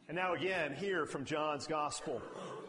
And now again, here from John's Gospel.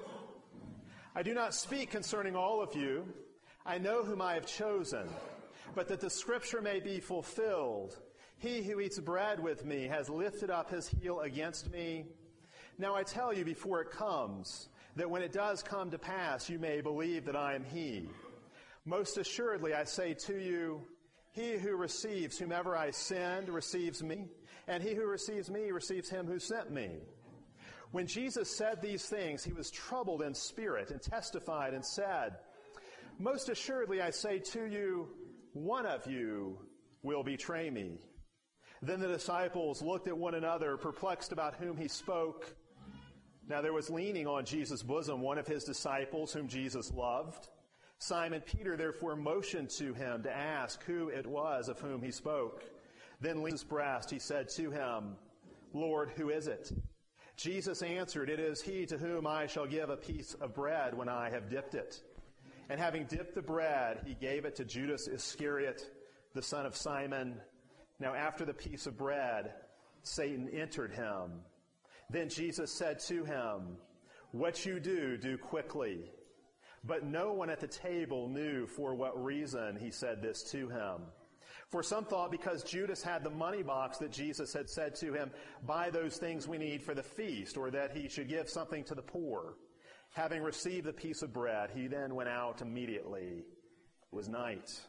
I do not speak concerning all of you. I know whom I have chosen, but that the Scripture may be fulfilled. He who eats bread with me has lifted up his heel against me. Now I tell you before it comes, that when it does come to pass, you may believe that I am he. Most assuredly, I say to you, he who receives whomever I send receives me, and he who receives me receives him who sent me. When Jesus said these things, he was troubled in spirit and testified and said, most assuredly, I say to you, one of you will betray me. Then the disciples looked at one another, perplexed about whom he spoke. Now there was leaning on Jesus' bosom one of his disciples whom Jesus loved. Simon Peter therefore motioned to him to ask who it was of whom he spoke. Then leaning on his breast, he said to him, Lord, who is it? Jesus answered, it is he to whom I shall give a piece of bread when I have dipped it. And having dipped the bread, he gave it to Judas Iscariot, the son of Simon. Now after the piece of bread, Satan entered him. Then Jesus said to him, what you do, do quickly. But no one at the table knew for what reason he said this to him. For some thought because Judas had the money box that Jesus had said to him, buy those things we need for the feast, or that he should give something to the poor. Having received the piece of bread, he then went out immediately. It was night.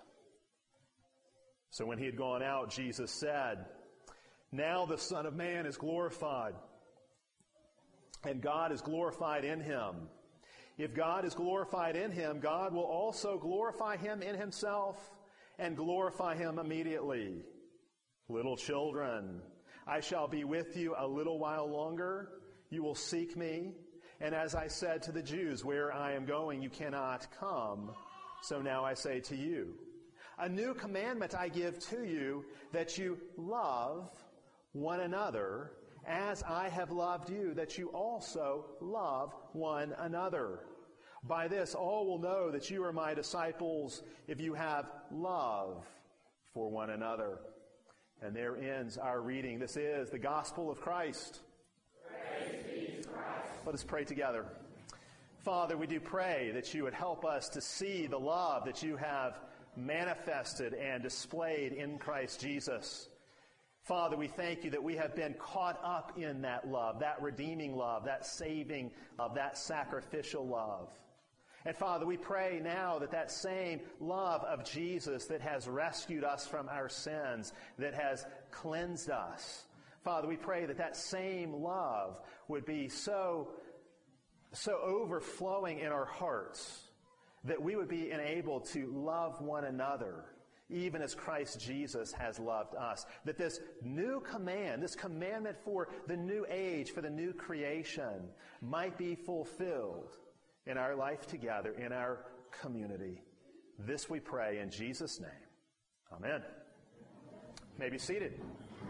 So when he had gone out, Jesus said, now the Son of Man is glorified, and God is glorified in him. If God is glorified in him, God will also glorify him in himself and glorify him immediately. Little children, I shall be with you a little while longer. You will seek me. And as I said to the Jews, where I am going, you cannot come. So now I say to you, a new commandment I give to you, that you love one another as I have loved you, that you also love one another. By this all will know that you are my disciples, if you have love for one another. And there ends our reading. This is the gospel of Christ. Praise be to Christ. Let us pray together. Father, we do pray that you would help us to see the love that you have manifested and displayed in Christ Jesus. Father, we thank you that we have been caught up in that love, that redeeming love, that saving love, that sacrificial love. And Father, we pray now that that same love of Jesus that has rescued us from our sins, that has cleansed us, Father, we pray that that same love would be so overflowing in our hearts that we would be enabled to love one another even as Christ Jesus has loved us. That this new command, this commandment for the new age, for the new creation, might be fulfilled in our life together, in our community. This we pray in Jesus' name. Amen. You may be seated.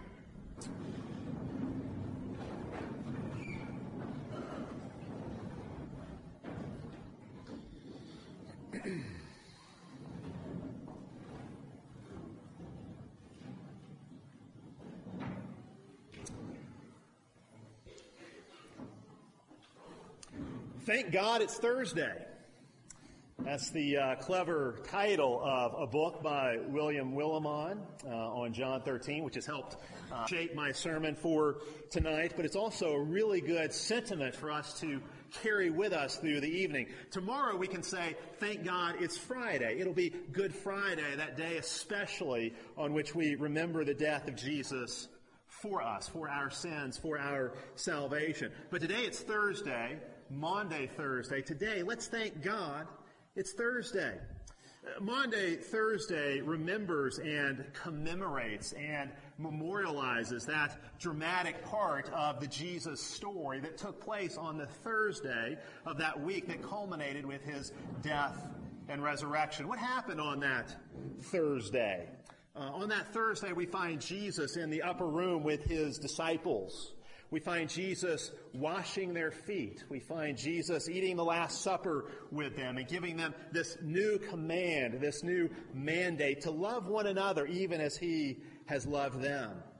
Thank God it's Thursday. That's the clever title of a book by William Willimon on John 13, which has helped shape my sermon for tonight. But it's also a really good sentiment for us to carry with us through the evening. Tomorrow we can say, thank God it's Friday. It'll be Good Friday, that day especially on which we remember the death of Jesus for us, for our sins, for our salvation. But today it's Thursday, Maundy Thursday. Today, let's thank God it's Thursday. Maundy Thursday remembers and commemorates and memorializes that dramatic part of the Jesus story that took place on the Thursday of that week that culminated with his death and resurrection. What happened on that Thursday? On that Thursday, we find Jesus in the upper room with his disciples. We find Jesus washing their feet. We find Jesus eating the Last Supper with them and giving them this new command, this new mandate to love one another even as he has loved them.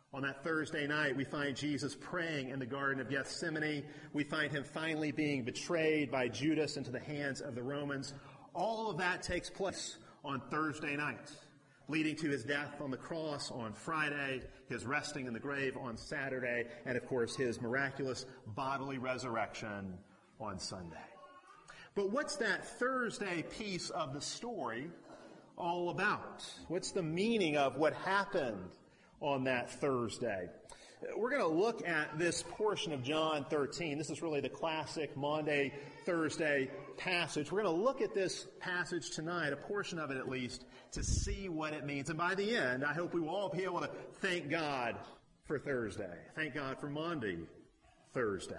On that Thursday night, we find Jesus praying in the Garden of Gethsemane. We find him finally being betrayed by Judas into the hands of the Romans. All of that takes place on Thursday night, leading to his death on the cross on Friday, his resting in the grave on Saturday, and of course his miraculous bodily resurrection on Sunday. But what's that Thursday piece of the story all about? What's the meaning of what happened on that Thursday? We're going to look at this portion of John 13. This is really the classic Maundy, Thursday passage. We're going to look at this passage tonight, a portion of it at least, to see what it means. And by the end, I hope we will all be able to thank God for Thursday. Thank God for Maundy, Thursday.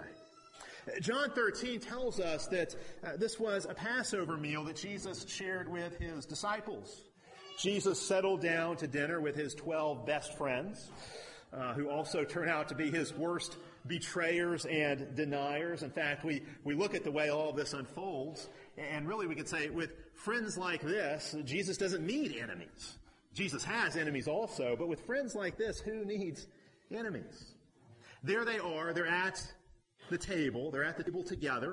John 13 tells us that this was a Passover meal that Jesus shared with his disciples. Jesus settled down to dinner with his 12 best friends, who also turn out to be his worst betrayers and deniers. In fact, we look at the way all of this unfolds, and really we could say with friends like this, Jesus doesn't need enemies. Jesus has enemies also, but with friends like this, who needs enemies? There they are, they're at the table together,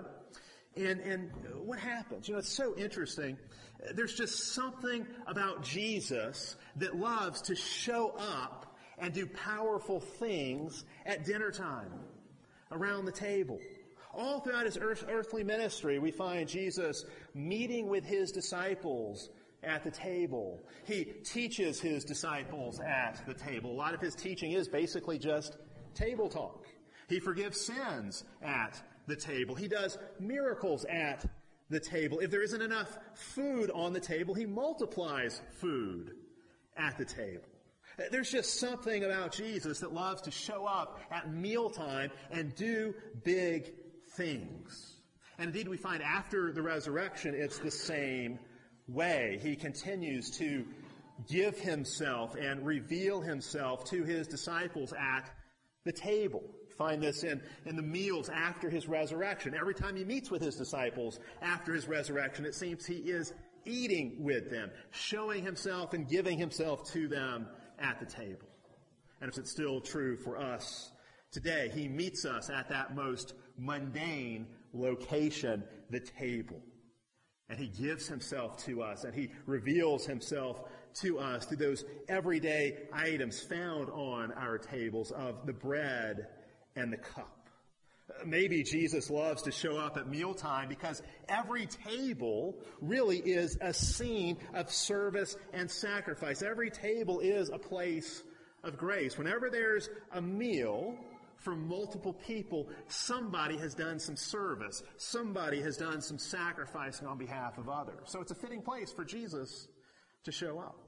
and what happens? It's so interesting. There's just something about Jesus that loves to show up and do powerful things at dinner time, around the table. All throughout his earthly ministry, we find Jesus meeting with his disciples at the table. He teaches his disciples at the table. A lot of his teaching is basically just table talk. He forgives sins at the table. He does miracles at the table. If there isn't enough food on the table, he multiplies food at the table. There's just something about Jesus that loves to show up at mealtime and do big things. And indeed, we find after the resurrection, it's the same way. He continues to give himself and reveal himself to his disciples at the table. Find this in the meals after his resurrection. Every time he meets with his disciples after his resurrection, it seems he is eating with them, showing himself and giving himself to them at the table. And it's still true for us today. He meets us at that most mundane location, the table. And he gives himself to us, and he reveals himself to us through those everyday items found on our tables of the bread and the cup. Maybe Jesus loves to show up at mealtime because every table really is a scene of service and sacrifice. Every table is a place of grace. Whenever there's a meal for multiple people, somebody has done some service. Somebody has done some sacrificing on behalf of others. So it's a fitting place for Jesus to show up.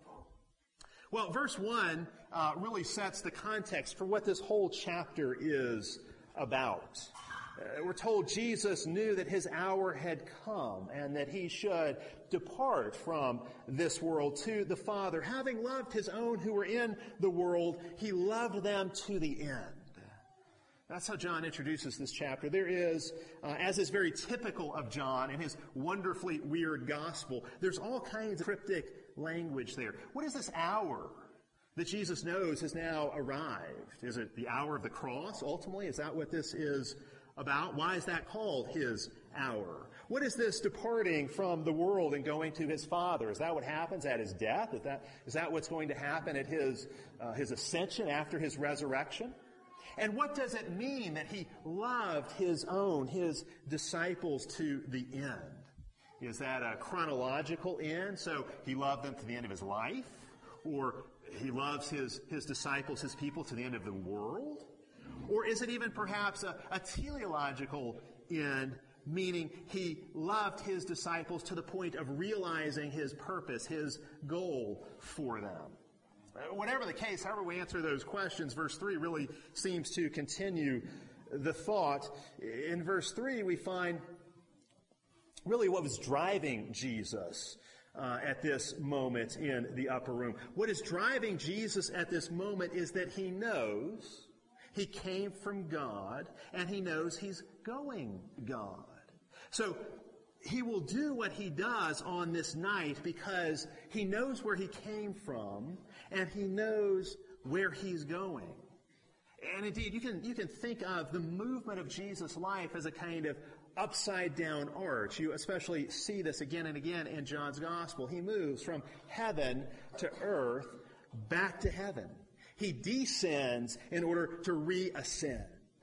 Well, verse 1 really sets the context for what this whole chapter is about. We're told Jesus knew that his hour had come and that he should depart from this world to the Father. Having loved his own who were in the world, he loved them to the end. That's how John introduces this chapter. There is, as is very typical of John and his wonderfully weird gospel, there's all kinds of cryptic language there. What is this hour that Jesus knows has now arrived? Is it the hour of the cross, ultimately? Is that what this is about? Why is that called his hour? What is this departing from the world and going to his Father? Is that what happens at his death? Is that what's going to happen at his ascension after his resurrection? And what does it mean that he loved his own, his disciples, to the end? Is that a chronological end? So he loved them to the end of his life? Or he loves his disciples, his people, to the end of the world? Or is it even perhaps a teleological end, meaning he loved his disciples to the point of realizing his purpose, his goal for them? Whatever the case, however we answer those questions, verse 3 really seems to continue the thought. In verse 3, we find really what was driving Jesus at this moment in the upper room. What is driving Jesus at this moment is that he knows he came from God, and he knows he's going God. So he will do what he does on this night because he knows where he came from and he knows where he's going. And indeed, you can think of the movement of Jesus' life as a kind of upside-down arch. You especially see this again and again in John's Gospel. He moves from heaven to earth, back to heaven. He descends in order to reascend.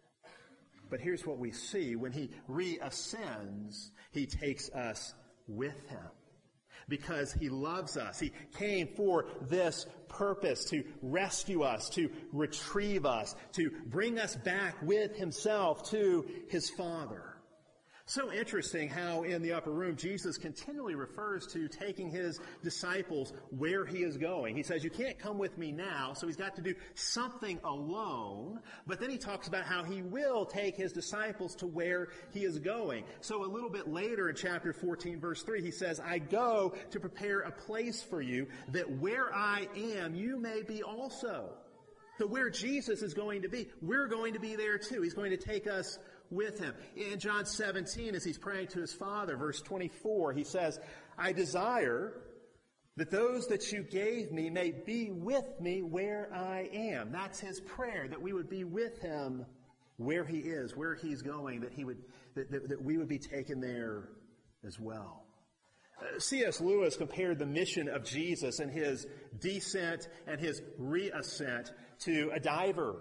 But here's what we see. When he reascends, he takes us with him. Because he loves us. He came for this purpose, to rescue us, to retrieve us, to bring us back with himself to his Father. So interesting how in the upper room Jesus continually refers to taking his disciples where he is going. He says, you can't come with me now, so he's got to do something alone. But then he talks about how he will take his disciples to where he is going. So a little bit later in chapter 14, verse 3, he says, I go to prepare a place for you, that where I am, you may be also. So where Jesus is going to be, we're going to be there too. He's going to take us with him. In John 17, as he's praying to his Father, verse 24, he says, I desire that those that you gave me may be with me where I am. That's his prayer, that we would be with him where he is, where he's going, that we would be taken there as well. C.S. Lewis compared the mission of Jesus and his descent and his reascent to a diver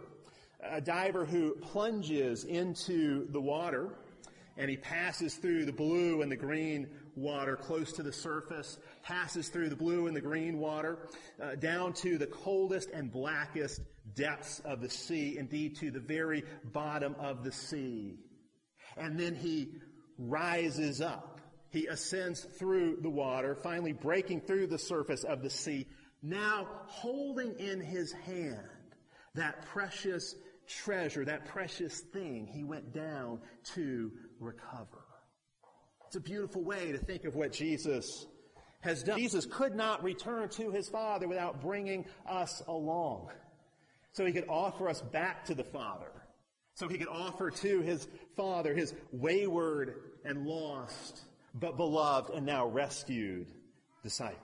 who plunges into the water, and he passes through the blue and the green water close to the surface, passes through the blue and the green water, down to the coldest and blackest depths of the sea, indeed to the very bottom of the sea. And then he rises up. He ascends through the water, finally breaking through the surface of the sea, now holding in his hand that precious treasure, that precious thing he went down to recover. It's a beautiful way to think of what Jesus has done. Jesus could not return to his Father without bringing us along. So he could offer us back to the Father. So he could offer to his Father his wayward and lost, but beloved and now rescued disciples.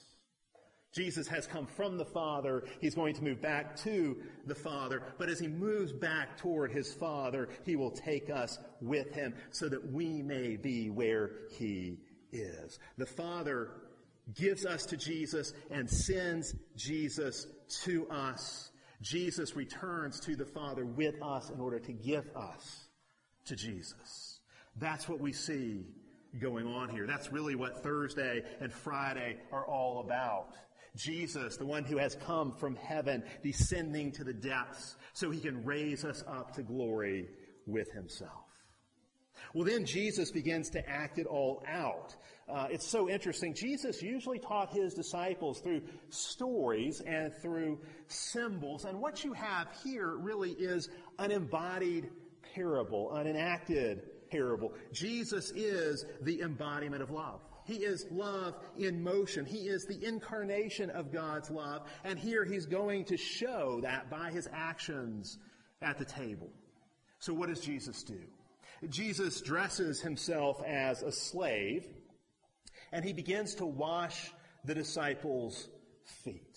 Jesus has come from the Father. He's going to move back to the Father. But as he moves back toward his Father, he will take us with him so that we may be where he is. The Father gives us to Jesus and sends Jesus to us. Jesus returns to the Father with us in order to give us to Jesus. That's what we see going on here. That's really what Thursday and Friday are all about. Jesus, the one who has come from heaven, descending to the depths so he can raise us up to glory with himself. Well, then Jesus begins to act it all out. It's so interesting. Jesus usually taught his disciples through stories and through symbols. And what you have here really is an embodied parable, an enacted parable. Jesus is the embodiment of love. He is love in motion. He is the incarnation of God's love. And here he's going to show that by his actions at the table. So what does Jesus do? Jesus dresses himself as a slave, and he begins to wash the disciples' feet.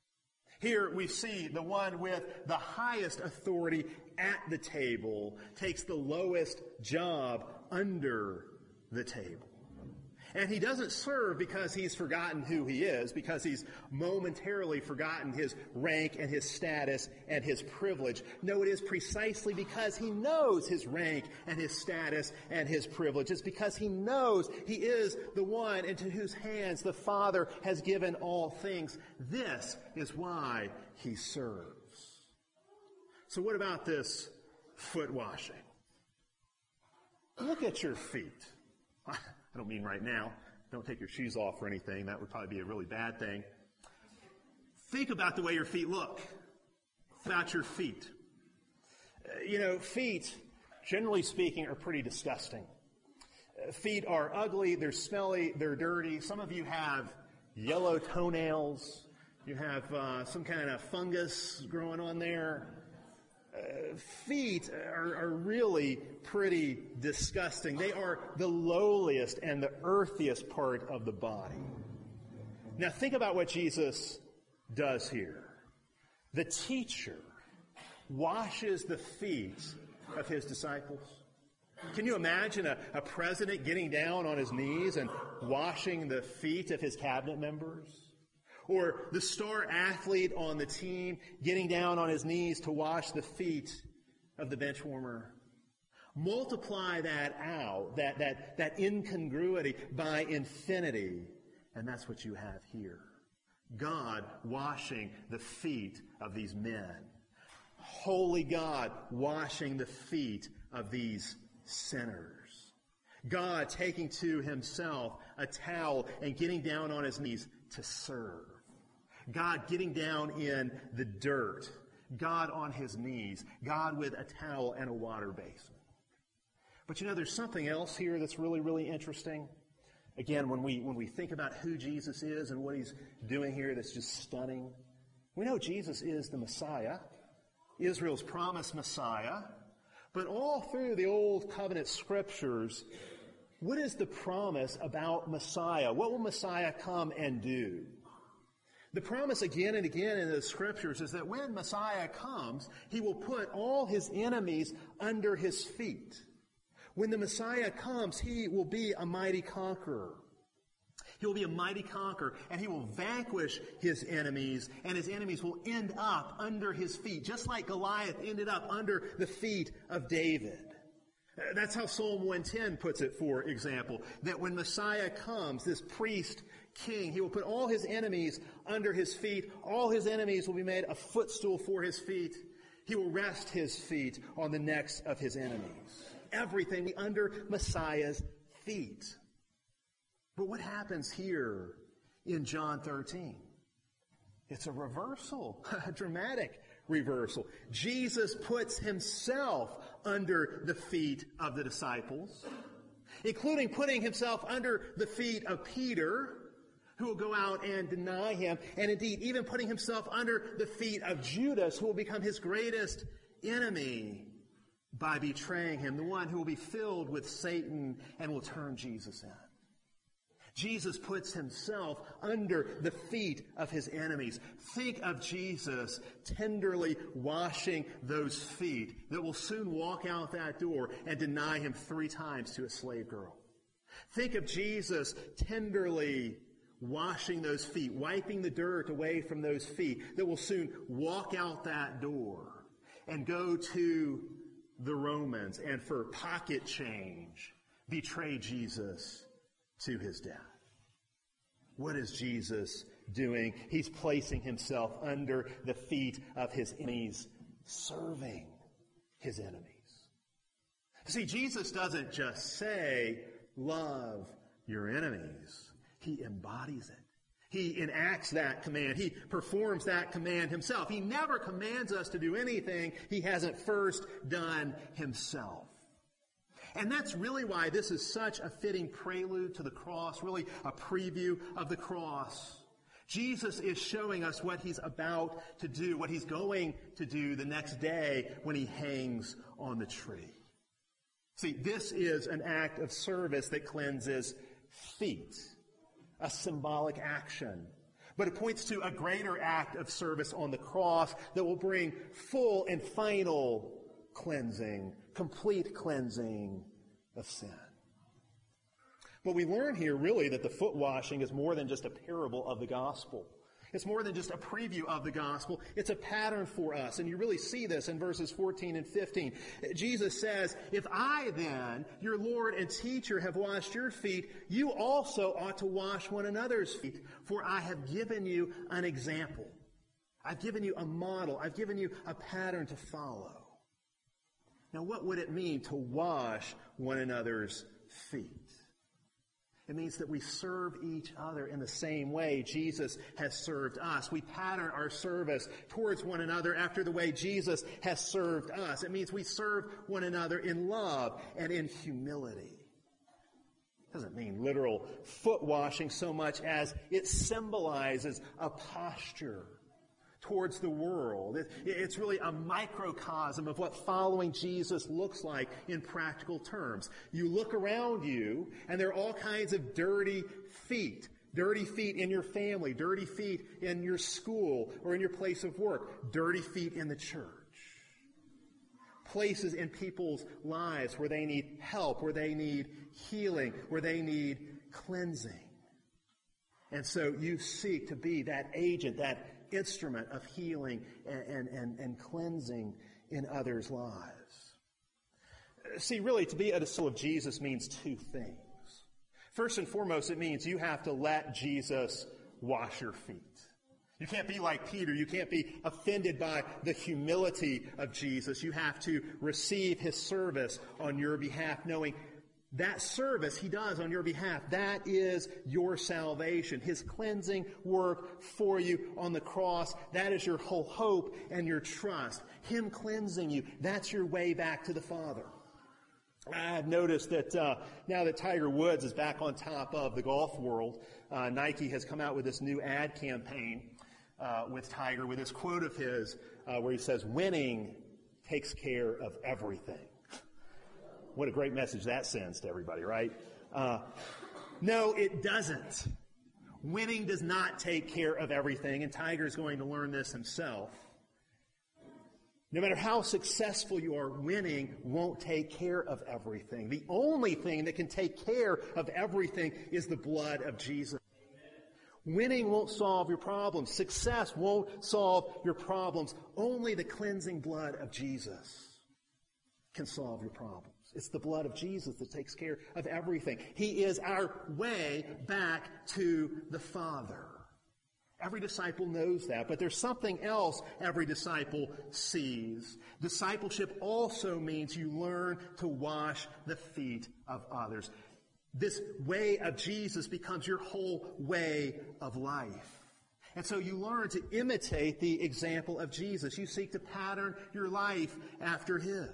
Here we see the one with the highest authority at the table takes the lowest job under the table. And he doesn't serve because he's forgotten who he is, because he's momentarily forgotten his rank and his status and his privilege. No, it is precisely because he knows his rank and his status and his privilege. It's because he knows he is the one into whose hands the Father has given all things. This is why he serves. So what about this foot washing? Look at your feet. I don't mean right now. Don't take your shoes off or anything. That would probably be a really bad thing. Think about the way your feet look. About your feet. Feet, generally speaking, are pretty disgusting. Feet are ugly, they're smelly, they're dirty. Some of you have yellow toenails. You have some kind of fungus growing on there. Feet are really pretty disgusting. They are the lowliest and the earthiest part of the body. Now think about what Jesus does here. The teacher washes the feet of his disciples. Can you imagine a president getting down on his knees and washing the feet of his cabinet members? Or the star athlete on the team getting down on his knees to wash the feet of the bench warmer? Multiply that out, that incongruity by infinity, and that's what you have here. God washing the feet of these men. Holy God washing the feet of these sinners. God taking to himself a towel and getting down on his knees to serve. God getting down in the dirt. God on his knees. God with a towel and a water basin. But there's something else here that's really, really interesting. Again, when we think about who Jesus is and what he's doing here, that's just stunning. We know Jesus is the Messiah, Israel's promised Messiah. But all through the Old Covenant Scriptures, what is the promise about Messiah? What will Messiah come and do? The promise again and again in the Scriptures is that when Messiah comes, he will put all his enemies under his feet. When the Messiah comes, he will be a mighty conqueror. He will be a mighty conqueror, and he will vanquish his enemies, and his enemies will end up under his feet, just like Goliath ended up under the feet of David. That's how Psalm 110 puts it, for example, that when Messiah comes, this priest king, he will put all his enemies under his feet. All his enemies will be made a footstool for his feet. He will rest his feet on the necks of his enemies. Everything under Messiah's feet. But what happens here in John 13? It's a reversal, a dramatic reversal. Jesus puts himself under the feet of the disciples, including putting himself under the feet of Peter, who will go out and deny him, and indeed even putting himself under the feet of Judas, who will become his greatest enemy by betraying him, the one who will be filled with Satan and will turn Jesus in. Jesus puts himself under the feet of his enemies. Think of Jesus tenderly washing those feet that will soon walk out that door and deny him 3 times to a slave girl. Think of Jesus tenderly washing those feet, wiping the dirt away from those feet that will soon walk out that door and go to the Romans and for pocket change betray Jesus to his death. What is Jesus doing? He's placing himself under the feet of his enemies, serving his enemies. See, Jesus doesn't just say, love your enemies. He embodies it. He enacts that command. He performs that command himself. He never commands us to do anything he hasn't first done himself. And that's really why this is such a fitting prelude to the cross, really a preview of the cross. Jesus is showing us what he's about to do, what he's going to do the next day when he hangs on the tree. See, this is an act of service that cleanses feet, a symbolic action. But it points to a greater act of service on the cross that will bring full and final cleansing, complete cleansing of sin. But we learn here really that the foot washing is more than just a parable of the gospel. It's more than just a preview of the gospel. It's a pattern for us. And you really see this in verses 14 and 15. Jesus says, if I then, your Lord and teacher, have washed your feet, you also ought to wash one another's feet. For I have given you an example. I've given you a model. I've given you a pattern to follow. Now, what would it mean to wash one another's feet? It means that we serve each other in the same way Jesus has served us. We pattern our service towards one another after the way Jesus has served us. It means we serve one another in love and in humility. It doesn't mean literal foot washing so much as it symbolizes a posture towards the world. It's really a microcosm of what following Jesus looks like in practical terms. You look around you, and there are all kinds of dirty feet. Dirty feet in your family, dirty feet in your school or in your place of work, dirty feet in the church. places in people's lives where they need help, where they need healing, where they need cleansing. And so you seek to be that agent, that instrument of healing and cleansing in others' lives. See, really, to be a disciple of Jesus means two things. First and foremost, it means you have to let Jesus wash your feet. You can't be like Peter. You can't be offended by the humility of Jesus. You have to receive his service on your behalf, knowing that service he does on your behalf, that is your salvation. His cleansing work for you on the cross, that is your whole hope and your trust. Him cleansing you, that's your way back to the Father. I've noticed that now that Tiger Woods is back on top of the golf world, Nike has come out with this new ad campaign with Tiger, with this quote of his where he says, "Winning takes care of everything." What a great message that sends to everybody, right? No, it doesn't. Winning does not take care of everything, and Tiger is going to learn this himself. No matter how successful you are, winning won't take care of everything. The only thing that can take care of everything is the blood of Jesus. Winning won't solve your problems. Success won't solve your problems. Only the cleansing blood of Jesus can solve your problems. It's the blood of Jesus that takes care of everything. He is our way back to the Father. Every disciple knows that, but there's something else every disciple sees. Discipleship also means you learn to wash the feet of others. This way of Jesus becomes your whole way of life. And so you learn to imitate the example of Jesus. You seek to pattern your life after his.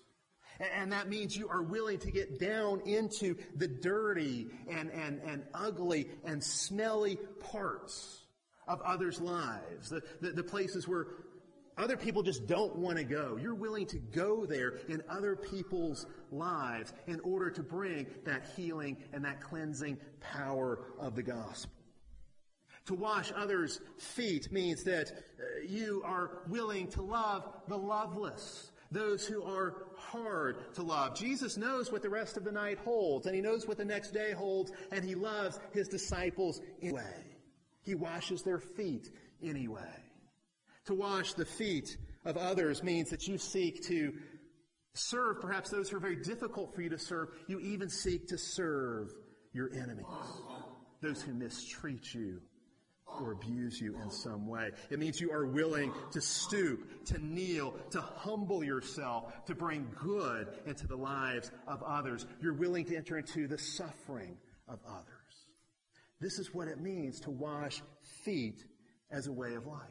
And that means you are willing to get down into the dirty and ugly and smelly parts of others' lives, the places where other people just don't want to go. You're willing to go there in other people's lives in order to bring that healing and that cleansing power of the gospel. To wash others' feet means that you are willing to love the loveless, those who are hard to love. Jesus knows what the rest of the night holds, and he knows what the next day holds, and he loves his disciples anyway. He washes their feet anyway. To wash the feet of others means that you seek to serve perhaps those who are very difficult for you to serve. You even seek to serve your enemies, those who mistreat you or abuse you in some way. It means you are willing to stoop, to kneel, to humble yourself, to bring good into the lives of others. You're willing to enter into the suffering of others. This is what it means to wash feet as a way of life.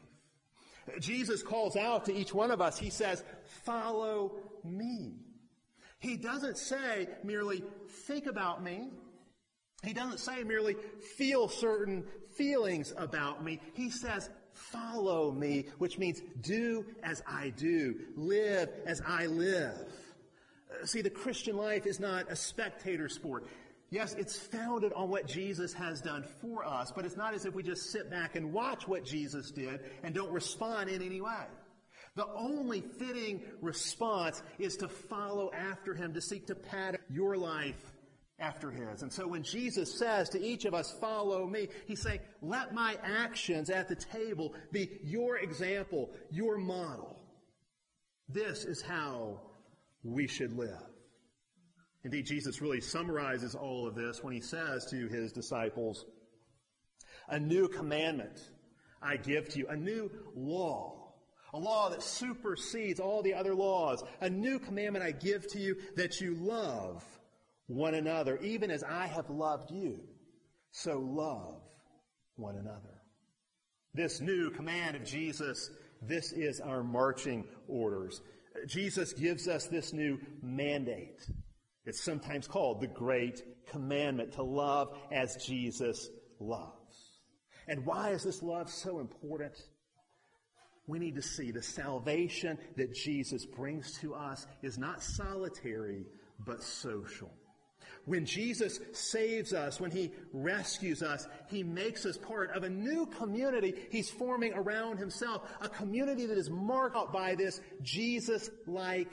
Jesus calls out to each one of us. He says, "Follow me." He doesn't say merely, "Think about me." He doesn't say merely, "Feel certain feelings about me." He says, "Follow me," which means do as I do, live as I live. See, the Christian life is not a spectator sport. Yes, it's founded on what Jesus has done for us, but it's not as if we just sit back and watch what Jesus did and don't respond in any way. The only fitting response is to follow after him, to seek to pattern your life after his. And so when Jesus says to each of us, "Follow me," he's saying, let my actions at the table be your example, your model. This is how we should live. Indeed, Jesus really summarizes all of this when he says to his disciples, "A new commandment I give to you, a new law, a law that supersedes all the other laws. A new commandment I give to you, that you love one another, even as I have loved you, so love one another." This new command of Jesus, this is our marching orders. Jesus gives us this new mandate. It's sometimes called the Great Commandment, to love as Jesus loves. And why is this love so important? We need to see the salvation that Jesus brings to us is not solitary, but social. When Jesus saves us, when he rescues us, he makes us part of a new community he's forming around himself, a community that is marked out by this Jesus-like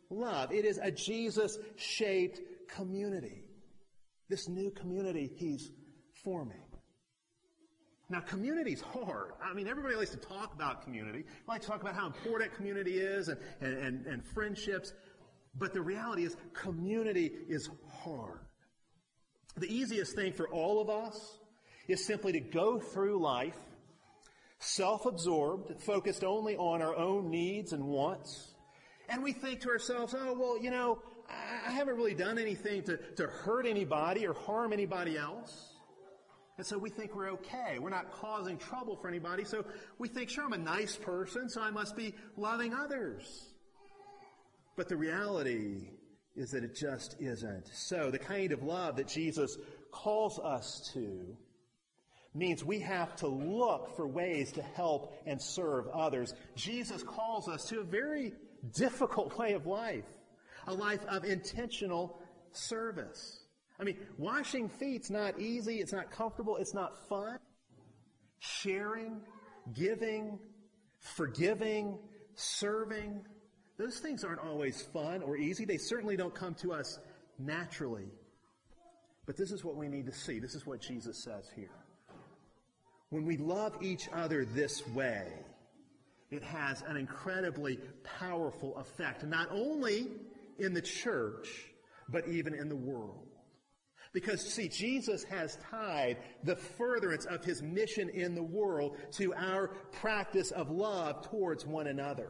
love. It is a Jesus-shaped community. This new community he's forming. Now, community's hard. I mean, everybody likes to talk about community. They like to talk about how important community is and friendships. But the reality is, community is hard. The easiest thing for all of us is simply to go through life self-absorbed, focused only on our own needs and wants. And we think to ourselves, oh, well, you know, I haven't really done anything to hurt anybody or harm anybody else. And so we think we're okay. We're not causing trouble for anybody. So we think, sure, I'm a nice person, so I must be loving others. But the reality is that it just isn't so. The kind of love that Jesus calls us to means we have to look for ways to help and serve others. Jesus calls us to a very difficult way of life, a life of intentional service. I mean, washing feet's not easy, it's not comfortable, it's not fun. Sharing, giving, forgiving, serving, those things aren't always fun or easy. They certainly don't come to us naturally. But this is what we need to see. This is what Jesus says here. When we love each other this way, it has an incredibly powerful effect, not only in the church, but even in the world. Because, see, Jesus has tied the furtherance of his mission in the world to our practice of love towards one another.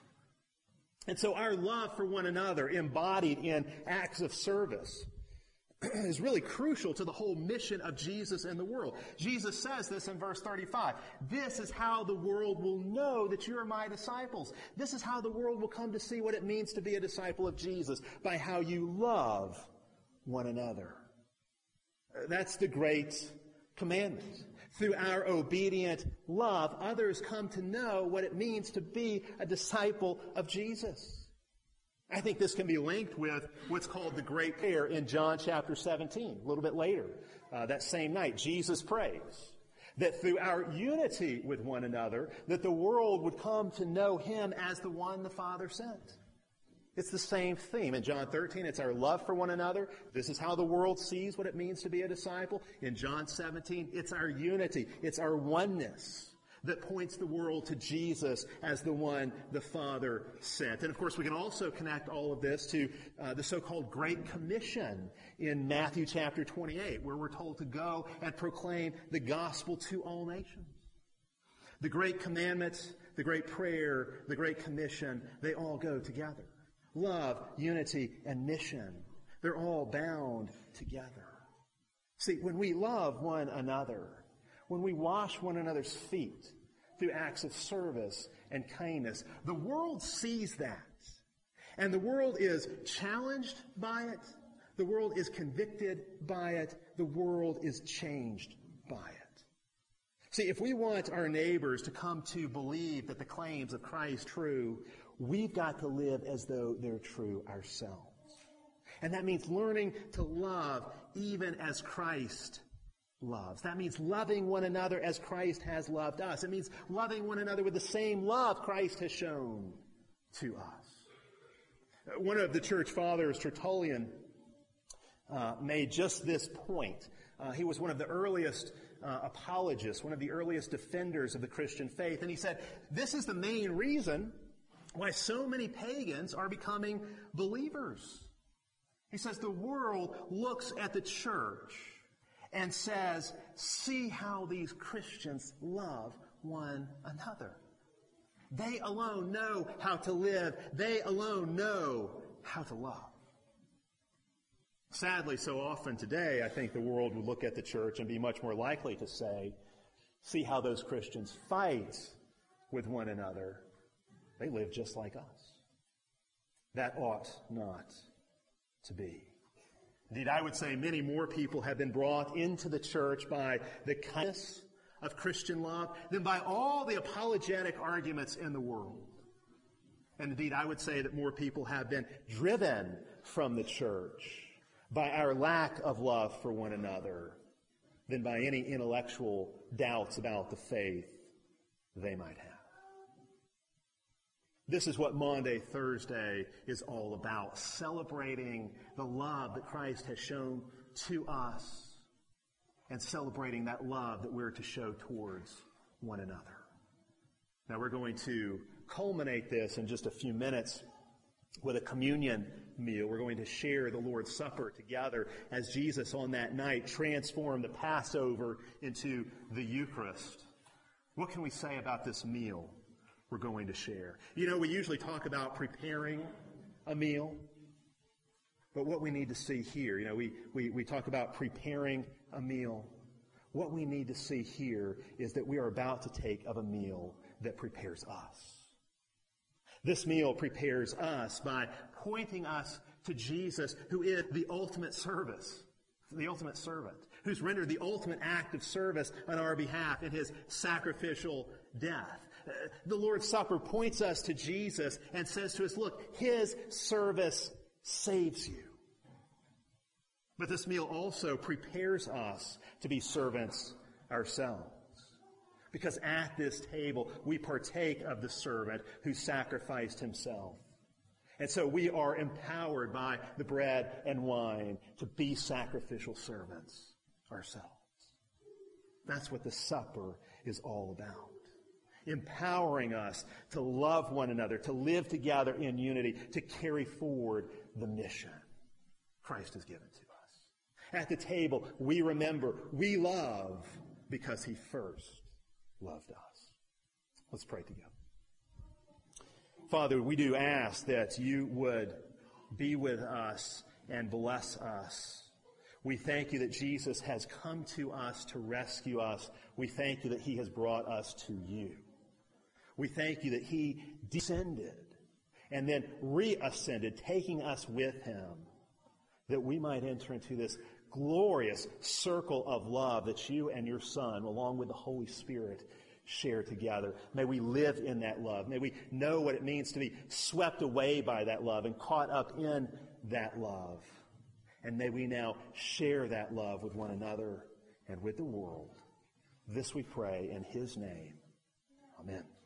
And so our love for one another, embodied in acts of service, is really crucial to the whole mission of Jesus in the world. Jesus says this in verse 35. This is how the world will know that you are my disciples. This is how the world will come to see what it means to be a disciple of Jesus, by how you love one another. That's the great commandment. Through our obedient love, others come to know what it means to be a disciple of Jesus. I think this can be linked with what's called the Great Prayer in John chapter 17, a little bit later. That same night, Jesus prays that through our unity with one another, that the world would come to know him as the one the Father sent. It's the same theme. In John 13, it's our love for one another. This is how the world sees what it means to be a disciple. In John 17, it's our unity. It's our oneness that points the world to Jesus as the one the Father sent. And of course, we can also connect all of this to the so-called Great Commission in Matthew chapter 28, where we're told to go and proclaim the gospel to all nations. The Great Commandments, the Great Prayer, the Great Commission, they all go together. Love, unity, and mission, they're all bound together. See, when we love one another, when we wash one another's feet through acts of service and kindness, the world sees that. And the world is challenged by it. The world is convicted by it. The world is changed by it. See, if we want our neighbors to come to believe that the claims of Christ are true, we've got to live as though they're true ourselves. And that means learning to love even as Christ loves. That means loving one another as Christ has loved us. It means loving one another with the same love Christ has shown to us. One of the church fathers, Tertullian, made just this point. He was one of the earliest apologists, one of the earliest defenders of the Christian faith. And he said, this is the main reason why so many pagans are becoming believers. He says the world looks at the church and says, see how these Christians love one another. They alone know how to live. They alone know how to love. Sadly, so often today, I think the world would look at the church and be much more likely to say, see how those Christians fight with one another. They live just like us. That ought not to be. Indeed, I would say many more people have been brought into the church by the kindness of Christian love than by all the apologetic arguments in the world. And indeed, I would say that more people have been driven from the church by our lack of love for one another than by any intellectual doubts about the faith they might have. This is what Maundy Thursday is all about, celebrating the love that Christ has shown to us and celebrating that love that we're to show towards one another. Now we're going to culminate this in just a few minutes with a communion meal. We're going to share the Lord's Supper together as Jesus on that night transformed the Passover into the Eucharist. What can we say about this meal we're going to share? You know, we usually talk about preparing a meal, but what we need to see here, you know, we talk about preparing a meal. What we need to see here is that we are about to take of a meal that prepares us. This meal prepares us by pointing us to Jesus, who is the ultimate service, the ultimate servant, who's rendered the ultimate act of service on our behalf in his sacrificial death. The Lord's Supper points us to Jesus and says to us, look, his service saves you. But this meal also prepares us to be servants ourselves. Because at this table, we partake of the servant who sacrificed himself. And so we are empowered by the bread and wine to be sacrificial servants ourselves. That's what the supper is all about. Empowering us to love one another, to live together in unity, to carry forward the mission Christ has given to us. At the table, we remember, we love because he first loved us. Let's pray together. Father, we do ask that you would be with us and bless us. We thank you that Jesus has come to us to rescue us. We thank you that he has brought us to you. We thank you that he descended and then reascended, taking us with him, that we might enter into this glorious circle of love that you and your Son, along with the Holy Spirit, share together. May we live in that love. May we know what it means to be swept away by that love and caught up in that love. And may we now share that love with one another and with the world. This we pray in his name. Amen.